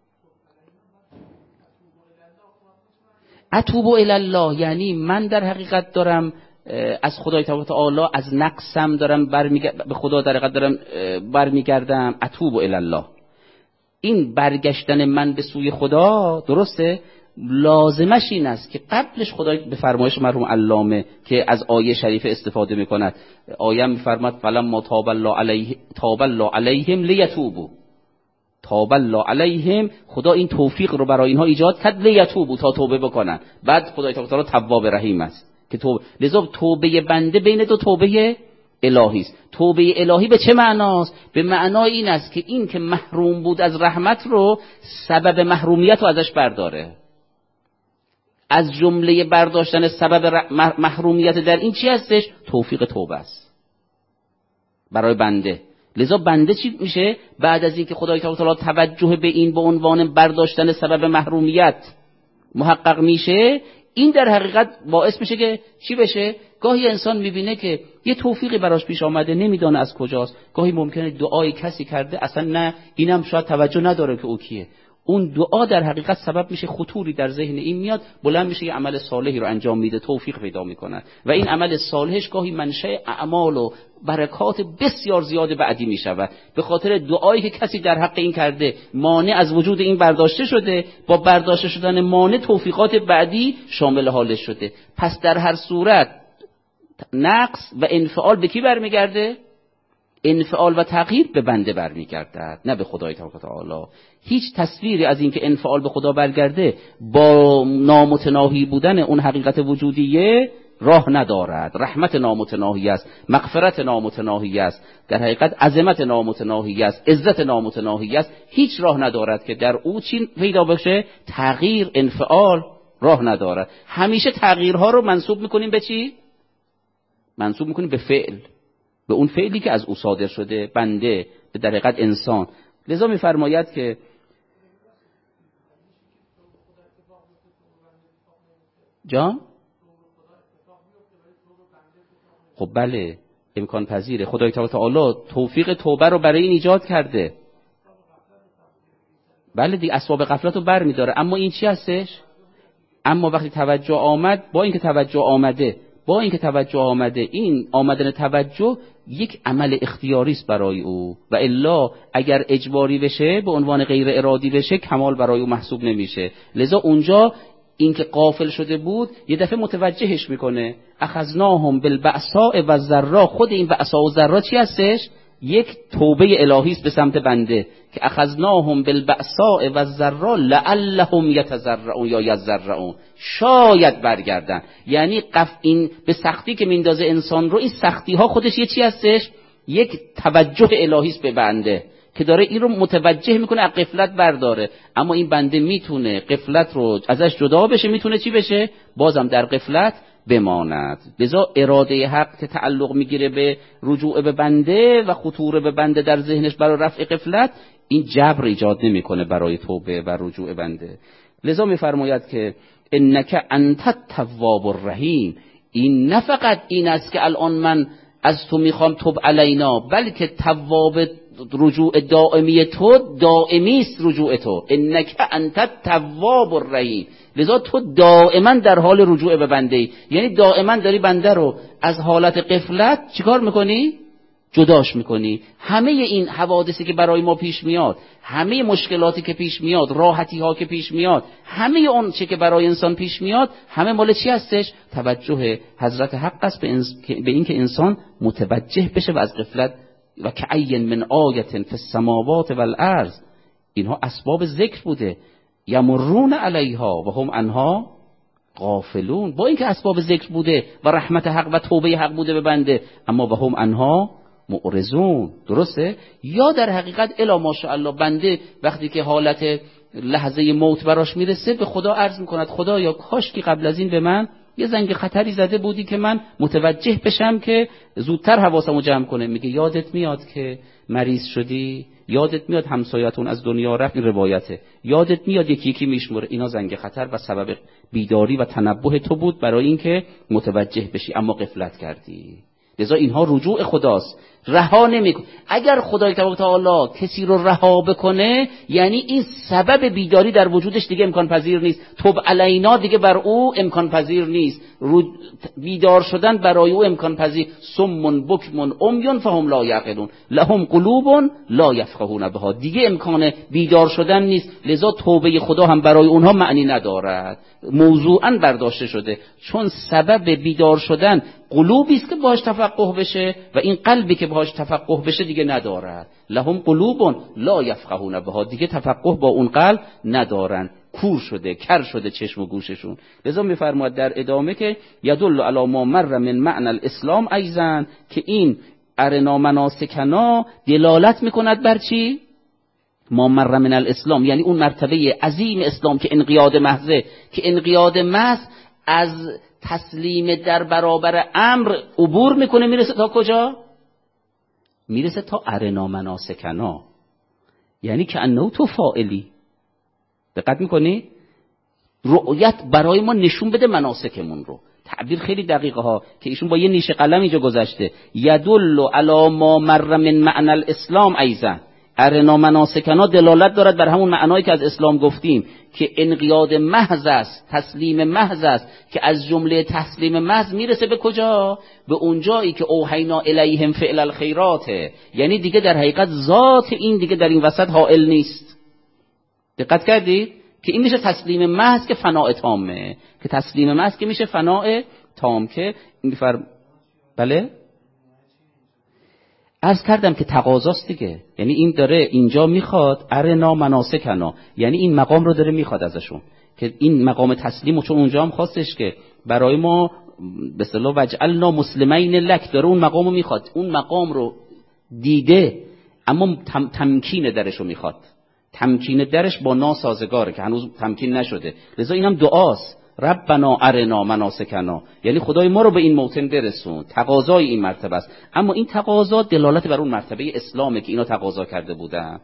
اتوب الی الله یعنی من در حقیقت دارم از خدای تعالی از نقصم دارم به خدا در حقیقت دارم برمیگردم. اتوب الی الله، این برگشتن من به سوی خدا درسته، لازمش این است که قبلش خدای به فرمایش مرحوم علامه که از آیه شریف استفاده میکند، آیه میفرماد فلما تاب الله علیهم لیتوبوا. تاب الله علیهم، خدا این توفیق رو برای اینها ایجاد کرد لیتوبوا، تا توبه بکنن. بعد خدای تعالی تواب رحیم است که لذا توبه بنده بین دو توبه الهی است. توبه الهی به چه معناست؟ به معنای این است که این که محروم بود از رحمت رو، سبب محرومیت رو ازش برداره. از جمله برداشتن سبب محرومیت در این چی هستش؟ توفیق توبه است برای بنده. لذا بنده چی میشه؟ بعد از اینکه خدای تعالی توجه به این به عنوان برداشتن سبب محرومیت محقق میشه، این در حقیقت باعث میشه که چی بشه؟ گاهی انسان میبینه که یه توفیقی براش پیش آمده، نمیدونه از کجاست. گاهی ممکنه دعای کسی کرده اصلا نه اینم شاید توجه نداره که او کیه. اون دعا در حقیقت سبب میشه خطوری در ذهن این میاد، بلند میشه یه عمل صالحی رو انجام میده، توفیق پیدا میکنه و این عمل صالحش گاهی منشأ اعمال و برکات بسیار زیاد بعدی میشود. به خاطر دعایی که کسی در حق این کرده، مانع از وجود این برداشته شده، با برداشته شدن مانع توفیقات بعدی شامل حالش شده. پس در هر صورت نقص و انفعال به کی برمیگرده؟ انفعال و تغییر به بنده برمیگردد، نه به خدای تبارک و تعالی. هیچ تصویری از این که انفعال به خدا برگرده با نامتناهی بودن اون حقیقت وجودیه راه ندارد. رحمت نامتناهی است، مغفرت نامتناهی است، در حقیقت عظمت نامتناهی است، عزت نامتناهی است. هیچ راه ندارد که در او چین پیدا بشه؟ تغییر، انفعال راه ندارد. همیشه تغییرها رو منسوب میکنیم به چی؟ منسوب میکنیم به فعل، به اون فعلی که از او صادر شده، بنده، به در حقیقت انسان. لذا میفرماید که جان خب بله امکان پذیره. خدای تعالی توفیق توبه رو برای این ایجاد کرده. بله دیگه اسباب غفلت رو بر میداره. اما این چی هستش؟ اما وقتی توجه آمد، با اینکه توجه آمده این آمدن توجه یک عمل اختیاری است برای او، و الا اگر اجباری بشه، به عنوان غیر ارادی بشه، کمال برای او محسوب نمیشه. لذا اونجا اینکه غافل شده بود یه دفعه متوجهش میکنه. اخذناهم بالبأساء والضراء. خود این بأساء و ضراء چی هستش؟ یک توبه الهی است به سمت بنده که اخذناهم بالبأساء والضراء لعلهم یتضرعون یا یضرعون، شاید برگردن. یعنی این به سختی که میندازه انسان رو، این سختی ها خودش یه چی هستش؟ یک توجه الهی است به بنده که داره این رو متوجه میکنه، از غفلت برداره. اما این بنده میتونه غفلت رو ازش جدا بشه، میتونه چی بشه؟ بازم در غفلت بماند. لذا اراده حق که تعلق میگیره به رجوع به بنده و خطور به بنده در ذهنش برای رفع غفلت، این جبر ایجاد نمیکنه برای توبه و رجوع بنده. لذا میفرماید که انک انت التواب الرحیم. این نه فقط این است که الان من از تو میخوام توب علینا، بلکه تواب رجوع دائمی تو دائمی است. رجوع تو انک انت التواب الرحیم، لذا تو دائما در حال رجوع به بنده ای. یعنی دائما داری بنده رو از حالت غفلت چیکار میکنی؟ جداش میکنی. همه این حوادثی که برای ما پیش میاد، همه مشکلاتی که پیش میاد، راحتی ها که پیش میاد، همه اون چه که برای انسان پیش میاد، همه مال چی هستش؟ توجه حضرت حق است به این که انسان متوجه بشه و از غفلت. و کأین من آیة فی السماوات والارض، اینها اسباب ذکر بوده. یمرون علیها و هم عنها غافلون. با اینکه اسباب ذکر بوده و رحمت حق و توبه حق بوده به بنده، اما و هم عنها معرضون. درسته؟ یا در حقیقت الا ماشاءالله بنده وقتی که حالت لحظه موت براش میرسه به خدا عرض میکند خدایا کاش که قبل از این به من یه زنگ خطری زده بودی که من متوجه بشم که زودتر حواسمو جمع کنه. میگه یادت میاد که مریض شدی؟ یادت میاد همسایتون از دنیا رفت؟ این روایته. یادت میاد یکی یکی میشموره. اینا زنگ خطر و سبب بیداری و تنبه تو بود برای اینکه متوجه بشی، اما غفلت کردی. لذا اینها رجوع خداست، رها نمیکنه. اگر خدای تعالی کسی رو رها بکنه، یعنی این سبب بیداری در وجودش دیگه امکان پذیر نیست. توب علینا دیگه بر او امکان پذیر نیست. بیدار شدن برای او امکان پذیر. سمون بکمون عمیون فهم لا یعقلون لهم قلوب لا یفقهون بها، دیگه امکان بیدار شدن نیست. لذا توبه خدا هم برای اونها معنی ندارد، موضوعاً برداشته شده. چون سبب بیدار شدن قلوبی است که باهاش تفقه بشه و این قلبی که باهاش تفقه بشه دیگه ندارد. لهم قلوب لا یفقهون بها، دیگه تفقه با اون قلب ندارن، کور شده، کر شده چشم و گوششون. لذا میفرماید در ادامه که یدل علی ما مر من معنی الاسلام ایضا، که این ارنا مناسکنا دلالت میکند بر چی؟ ما مر من الاسلام، یعنی اون مرتبه عظیم اسلام که انقیاد محضه، که انقیاد محض از تسلیم در برابر امر عبور میکنه، میرسه تا کجا؟ میرسه تا ارنا مناسکنا، یعنی که انه تو فاعلی. دقت میکنی؟ رؤیت برای ما نشون بده مناسکمون رو. تعبیر خیلی دقیقه ها که ایشون با یه نیش قلم اینجا گذاشته. یدل علی ما مر من معنی الاسلام ایضا، ارنا مناسکنا دلالت دارد بر همون معنایی که از اسلام گفتیم که انقیاد محض است، تسلیم محض است، که از جمله تسلیم محض میرسه به کجا؟ به اون جایی که اوحینا الیهم فعل الخیرات، یعنی دیگه در حقیقت ذات این دیگه در این وسط حائل نیست. دقت کردید که این میشه تسلیم محض که فناء تامه، که تسلیم محض که میشه فناء تام. که بله عرض کردم که تقاضاست دیگه، یعنی این داره اینجا میخواد ارنا مناسکنا، یعنی این مقام رو داره میخواد ازشون که این مقام تسلیم، چون اونجا هم خواستش که برای ما به اصطلاح وجعلنا مسلمین لک، داره اون مقامو میخواد، اون مقام رو دیده اما تمکین درش رو میخواد، تمکین درش با ناسازگاره که هنوز تمکین نشده، لذا اینم دعاست ربنا ارنا مناسکنا، یعنی خدای ما رو به این موطن برسون، تقاضای این مرتبه است. اما این تقاضا دلالت بر اون مرتبه اسلامه که اینا تقاضا کرده بودن.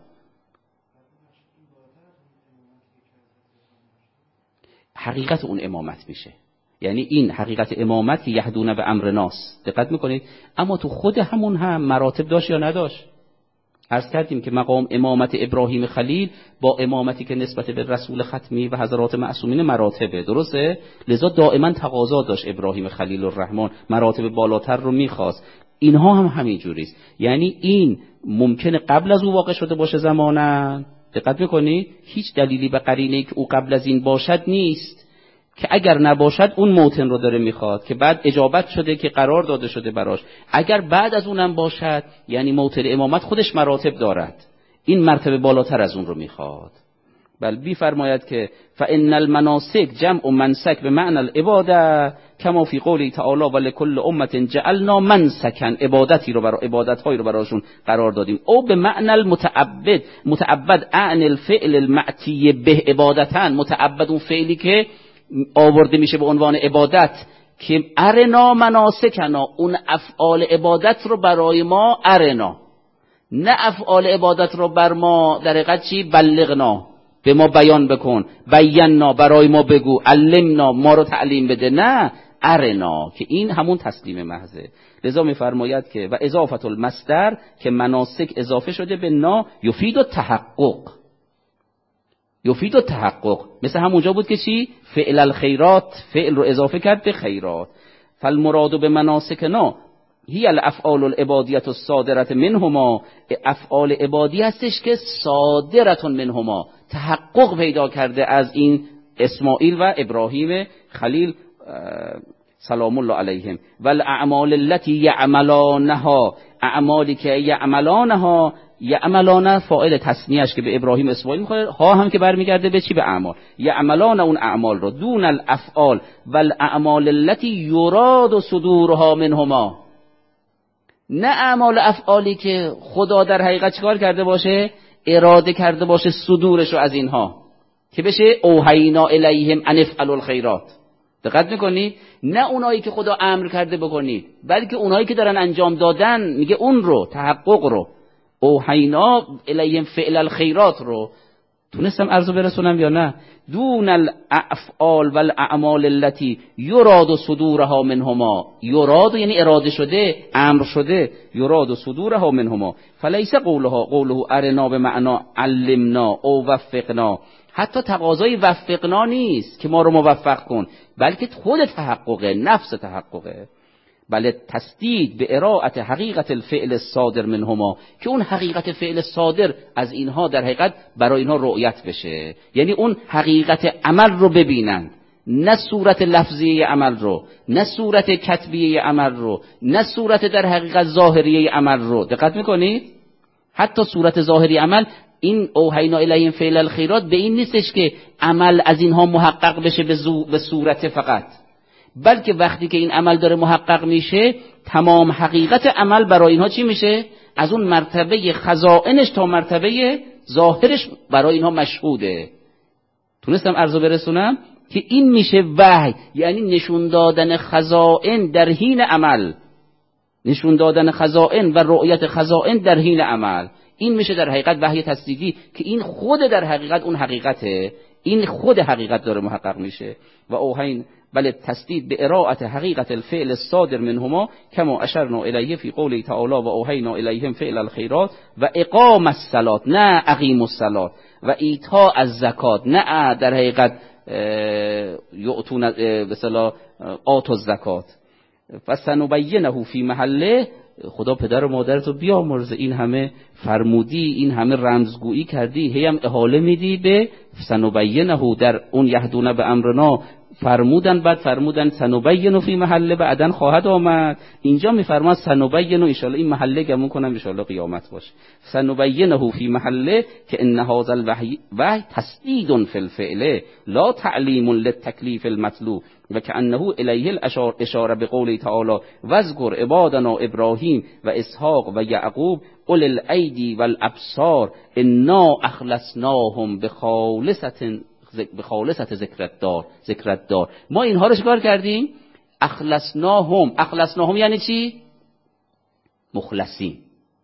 حقیقت اون امامت میشه، یعنی این حقیقت امامت که یهدون به امر ناس، دقت میکنید. اما تو خود همون هم مراتب داشت یا نداشت؟ عرض کردیم که مقام امامت ابراهیم خلیل با امامتی که نسبت به رسول ختمی و حضرات معصومین مراتبه، درسته؟ لذا دائما تقاضا داشت ابراهیم خلیل الرحمن، مراتب بالاتر رو میخواست. اینها هم همین جوریست، یعنی این ممکنه قبل از او واقع شده باشه زماناً، دقت میکنی؟ هیچ دلیلی به قرینه که او قبل از این باشد نیست، که اگر نباشد اون موطن رو داره میخواد که بعد اجابت شده که قرار داده شده براش. اگر بعد از اونم باشد یعنی موطن امامت خودش مراتب دارد، این مرتبه بالاتر از اون رو میخواد. بل بی فرماید که فان المناسک جمع منسک به معنی العباده کما فی قوله تعالی ولکل امه جعلنا منسکا، عبادتی رو برای عبادت‌هایی رو براشون قرار دادیم. او به معنی المتعبد، متعبد عن الفعل المعتی به عبادتن، متعبد اون فعلی که آورده میشه به عنوان عبادت، که ارنا مناسکنا، اون افعال عبادت رو برای ما ارنا، نه افعال عبادت رو بر ما در حقیقت چی؟ بلغنا، به ما بیان بکن، بینا برای ما بگو، علمنا ما رو تعلیم بده، نه ارنا، که این همون تسلیم محضه. لذا میفرماید که و اضافه المصدر که مناسک اضافه شده به نا یفید التحقق، یفید التحقق، مثل همونجا بود که چی؟ فعل الخیرات، فعل رو اضافه کرد به خیرات. فالمراد به مناسکنا هی الافعال العبادیت الصادرة منهما، افعال عبادی هستش که صادرة منهما، تحقق پیدا کرده از این اسماعیل و ابراهیم خلیل سلام الله علیهم. والاعمال التي یعملانها، اعمالی که یعملانها، یعملان فاعل تثنیه‌اش که به ابراهیم اسماعیل میخوره، ها هم که برمیگرده به چی؟ به اعمال. یعملان اون اعمال رو، دون الافعال والاعمال التي یراد صدورها منهما، نه اعمال افعالی که خدا در حقیقت چیکار کرده باشه؟ اراده کرده باشه صدورش رو از اینها، که بشه اوحینا الیهم ان افعلوا الخیرات. دقت میکنی؟ نه اونایی که خدا امر کرده بکنید، بلکه اونایی که دارن انجام دادن، میگه اون رو، تحقق رو، اوحینا الیهم فعل الخیرات رو. تونستم عرضو برسونم یا نه؟ دون الافعال والاعمال التي یراد صدورها منهما، یراد یعنی اراده شده، امر شده، یراد صدورها منهما. فلیس قوله ارنا به معنا علمنا او وفقنا، حتی تقاضای وفقنا نیست که ما رو موفق کن، بلکه خود تحققه، نفس تحققه. بله تسدید به ارائت حقیقت الفعل الصادر منهما، که اون حقیقت فعل صادر از اینها در حقیقت برای اینها رؤیت بشه، یعنی اون حقیقت عمل رو ببینن، نه صورت لفظیه عمل رو، نه صورت کتبیه عمل رو، نه صورت در حقیقت ظاهریه عمل رو. دقت میکنید؟ حتی صورت ظاهری عمل، این اوحینا الیهم فعل الخیرات به این نیستش که عمل از اینها محقق بشه به صورت فقط، بلکه وقتی که این عمل داره محقق میشه، تمام حقیقت عمل برای اینها چی میشه؟ از اون مرتبه خزائنش تا مرتبه ظاهرش برای اینها مشهوده. تونستم عرضو برسونم که این میشه وحی، یعنی نشون دادن خزائن در حین عمل، نشون دادن خزائن و رؤیت خزائن در حین عمل. این میشه در حقیقت وحی تصدیقی، که این خود در حقیقت اون حقیقته، این خود حقیقت داره محقق میشه. و اوحین بل تسدید به ارائت حقیقت الفعل الصادر منهما کما اشرنا الیه فی قوله تعالی و اوحینا الیهم فعل الخیرات و اقام الصلاة، نه اقیم الصلاة، و ایتاء الزکات، نه در حقیقت یعطون مثلا آتوا الزکات. فسنبینه فی محله، خدا پدر و مادرتو بیامرزه، این همه فرمودی، این همه رمزگویی کردی، هی هم احاله میدی به سنبینه، در اون یهدون به امرنا بعد فرمودن سنبین فی محله، بعدن خواهد آمد. اینجا میفرماد سنبین، ان شاءالله این محله گمون کنم ان شاءالله قیامت باشه. سنبینه فی محله که ان هذا الوحی تسدید فی الفعل لا تعلیم للتکلیف المطلوب و کأنه الیه الاشاره بقوله تعالی واذکر عبادنا ابراهیم و اسحاق و یعقوب اولی الایدی والابصار انا اخلصناهم بخالصت ذکرت دار. ما اینها رو چیکار کردیم؟ اخلصناهم یعنی چی؟ مخلصین.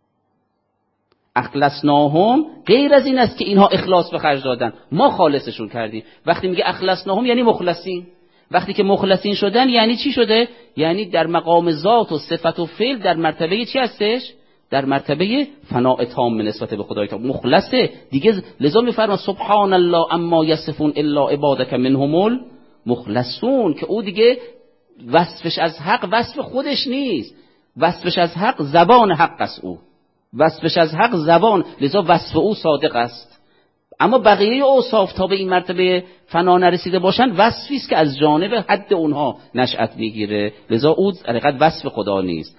اخلصناهم غیر از این است که اینها اخلاص به خرج دادن، ما خالصشون کردیم. وقتی میگه اخلصناهم یعنی مخلصین. وقتی که مخلصین شدن یعنی چی شده؟ یعنی در مقام ذات و صفت و فعل در مرتبه چی هستش؟ در مرتبه فناء تام نسبت به خدای تعالی مخلصه دیگه. لذا میفرما سبحان الله اما یصفون الا عبادک منهم المخلصون، که او دیگه وصفش از حق وصف خودش نیست، وصفش از حق زبان حق است، او وصفش از حق زبان، لذا وصف او صادق است. اما بقیه اوصاف تا به این مرتبه فنا نرسیده باشند وصفی است که از جانب حد اونها نشأت میگیره، لذا او حقیقت وصف خدا نیست.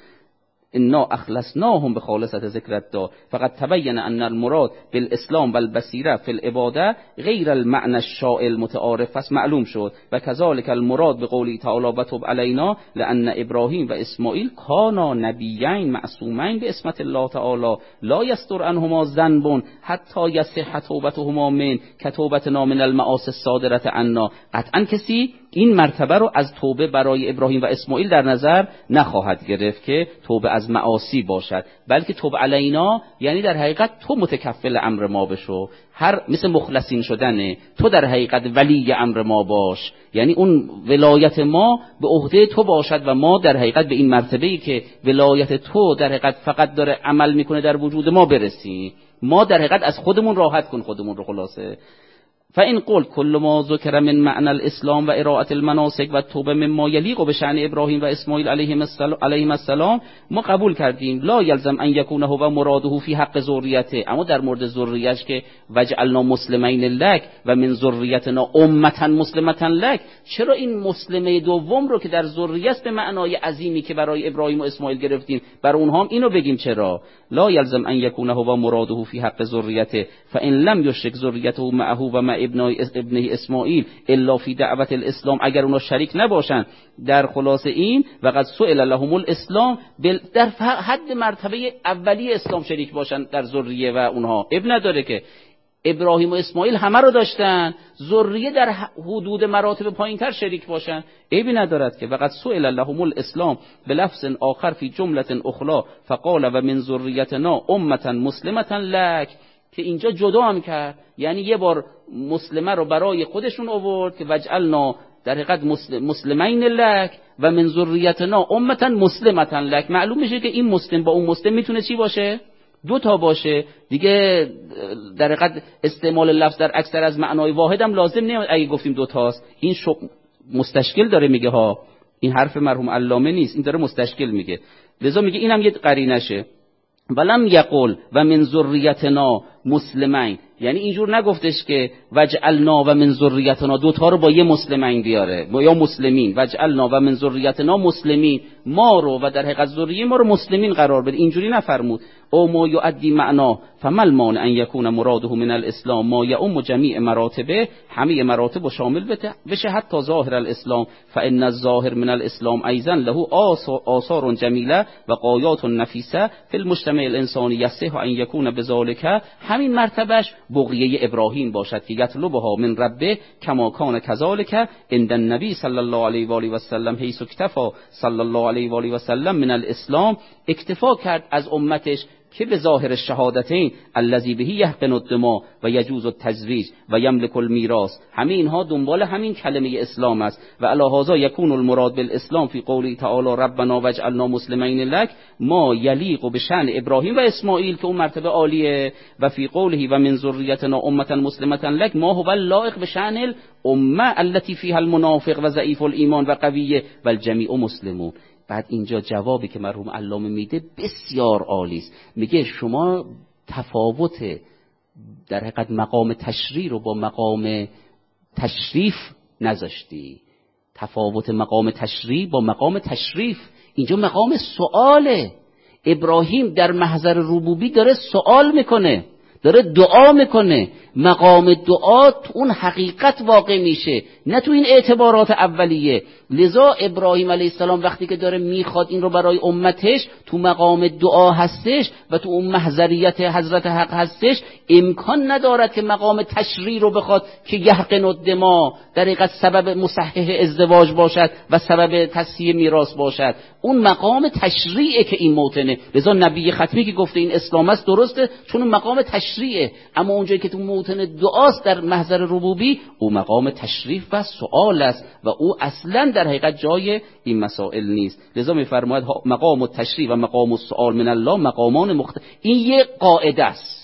انا اخلصناهم بخالصة ذکرت دار فقد تبین ان المراد بالاسلام والبصیره فی العباده غیر المعنى الشائع المتعارف. پس معلوم شد و کذالک المراد بقوله تعالی و تب علینا لان ابراهیم و اسماعیل کانا نبیین معصومین باسمت الله تعالی لا یستر عنهما ذنب حتی یصح توبتهما من کتوبتنا من المعاصی الصادره عنا. قطعا کسی این مرتبه رو از توبه برای ابراهیم و اسماعیل در نظر نخواهد گرفت که توبه از معاصی باشد، بلکه توبه علینا یعنی در حقیقت تو متکفل امر ما بشو، هر مثل مخلصین شدنه، تو در حقیقت ولی امر ما باش، یعنی اون ولایت ما به عهده تو باشد و ما در حقیقت به این مرتبه‌ای که ولایت تو در حقیقت فقط داره عمل میکنه در وجود ما برسیم. ما در حقیقت از خودمون راحت کن خودمون رو. خلاصه فإن قلت كل ما ذكر من معنى الاسلام و اراءة المناسک و توبه مما یلیق بشأن ابراهیم و اسماعیل علیهم السلام، ما قبول کردیم لا یلزم ان یکون هو مراده فی حق ذریته، اما در مورد ذریتش که وجعلنا مسلمین لک و من ذریتنا امه مسلمه لک، چرا این مسلمه دوم رو که در ذریه است به معنای عظیمی که برای ابراهیم و اسماعیل گرفتیم برای اونها هم اینو بگیم؟ چرا لا یلزم ان یکون هو مراده فی حق ذریته فان لم یشرک ذریته معه و مع ابنه اسماعیل الا فی دعوت الاسلام، اگر اونا شریک نباشن در خلاصه این و قد سئل لهم الاسلام در حد مرتبه اولی اسلام شریک باشن در ذریه و اونها، ابن نداره که ابراهیم و اسماعیل همه رو داشتن، ذریه در حدود مراتب پایینتر شریک باشن عیبی ندارد که. وقد سئل لهم الاسلام بلفظ آخر فی جمله اخرى فقال و من ذریتنا امه مسلمه لک، که اینجا جدا هم کرد، یعنی یه بار مسلمه رو برای خودشون آورد که وجعلنا در حقیقت مسلمین لک و من ذریتنا امه مسلمه لک. معلوم میشه که این مسلم با اون مسلم میتونه چی باشه؟ دو تا باشه دیگه. در حقیقت استعمال لفظ در اکثر از معنای واحد هم لازم نیست اگه گفتیم دو تاست. این مستشکل داره میگه ها، این حرف مرحوم علامه نیست، این داره مستشکل میگه، لذا میگه اینم یه قرینشه. ولم یقل و من ذریتنا مسلمین، یعنی اینجور نگفتش که وجعلنا و من ذریتنا دوتا رو با یه مسلمین بیاره یا مسلمین، وجعلنا و من ذریتنا مسلمین، ما رو و در حقیقت ذریه ما رو مسلمین قرار بده، اینجوری نفرمود. او ما یؤدی معنا فما المانع ان یکون مراده من الاسلام ما یعم جمیع مراتبه، همه مراتب رو شامل بشه حتی ظاهر الاسلام، فان الظاهر من الاسلام ایضا له آثار جمیله و غایات نفیسه فی المجتمع الانسانی یصح ان یکون بذلک، همین مرتبهش بقیه ابراهیم باشد که یطلبها من ربه کما کان کذالک عند النبی صلی الله علیه و آله و سلم حیث اکتفا صلی الله علیه و آله و سلم من الاسلام، اکتفا کرد از امتش که به ظاهر الشهادتین الذی به یحقن الدماء و یجوز التزویج و یملک المیراث، همه اینها دنبال همین کلمه اسلام است. و علی هذا یکون المراد بالاسلام فی قوله تعالی ربنا واجعلنا مسلمین لک ما یلیق بشأن ابراهیم و اسماعیل که اون مرتبه عالیه، و فی قوله و من ذریتنا امه مسلمه لک ما هو اللائق بشأن الامه التي فيها المنافق و ضعیف الایمان و قویه و الجمیع مسلمون. بعد اینجا جوابی که مرحوم علامه میده بسیار عالی است، میگه شما تفاوت در حقیقت مقام تشریع رو با مقام تشریف نذاشتی، تفاوت مقام تشریع با مقام تشریف. اینجا مقام سؤاله. ابراهیم در محضر ربوبی داره سؤال میکنه، داره دعا میکنه. مقام دعا تو اون حقیقت واقع میشه، نه تو این اعتبارات اولیه. لذا ابراهیم علیه السلام وقتی که داره میخواد این رو برای امتش، تو مقام دعا هستش و تو اون محضریت حضرت حق هستش. امکان ندارد که مقام تشریع رو بخواد که یحقن الدما در حقیقت سبب مصحح ازدواج باشد و سبب تصحیح میراث باشد. اون مقام تشریعه که این موطنه. لذا نبی ختمی که گفته این اسلام است درسته، چون اون مقام تشریعه. اما اونجایی که تو موطن دعاست در محضر ربوبی، او مقام تشریف و سؤال است و او اصلا در حقیقت جای این مسائل نیست. لذا می‌فرماید مقام التشریع و مقام السؤال من الله مقامان این یک قاعده است.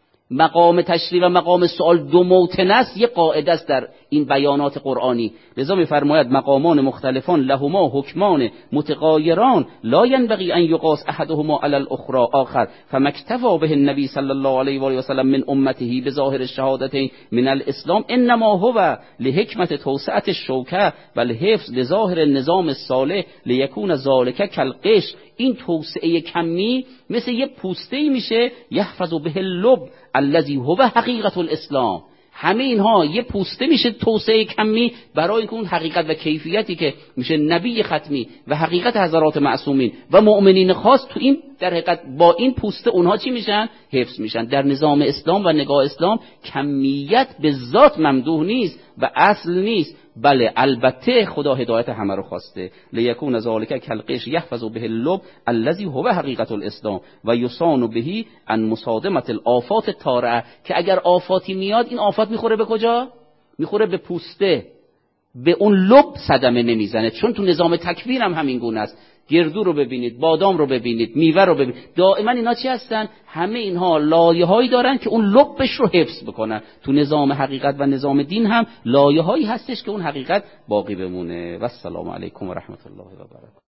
مقام تشریع و مقام سؤال دو موطن است، یک قاعده است در این بیانات قرآنی. لذا می‌فرماید مقامان مختلفان لهما حکمان متغایران لا ينبغي ان يقاس احدهما على الاخرى آخر فما اكتفى به النبي صلی الله علیه و آله و سلم من امته بظاهر الشهادتين من الاسلام انما هو لحکمت توسعه الشوکه و لحفظ لظاهر النظام الصالح ليكون ذلك كالقش. این توسعه کمی مثل یه پوسته‌ای میشه، یحفظ به اللب الذي هو حقیقت الاسلام. همه اینها یه پوسته میشه توسعه کمی برای اینکه اون حقیقت و کیفیتی که میشه نبی ختمی و حقیقت حضرات معصومین و مؤمنین خاص تو این در حقیقت با این پوسته اونها چی میشن؟ حفظ میشن. در نظام اسلام و نگاه اسلام کمیت به ذات ممدوح نیست و اصل نیست، بله البته خدا هدایت همه رو خواسته. لیکون ذالک کالقش یحفظ به اللب الذی هو حقیقت الاسلام و یصان به عن مصادمه الآفات الطارئه، که اگر آفاتی میاد این آفات میخوره به کجا؟ میخوره به پوسته، به اون لب صدمه نمیزنه. چون تو نظام تکوین هم همین گونه است. گردو رو ببینید، بادام رو ببینید، میوه رو ببینید، دائما اینا چی هستن؟ همه اینها لایه‌هایی دارن که اون لبش رو حفظ بکنن. تو نظام حقیقت و نظام دین هم لایه‌هایی هستش که اون حقیقت باقی بمونه. و السلام علیکم و رحمت الله و برکاته.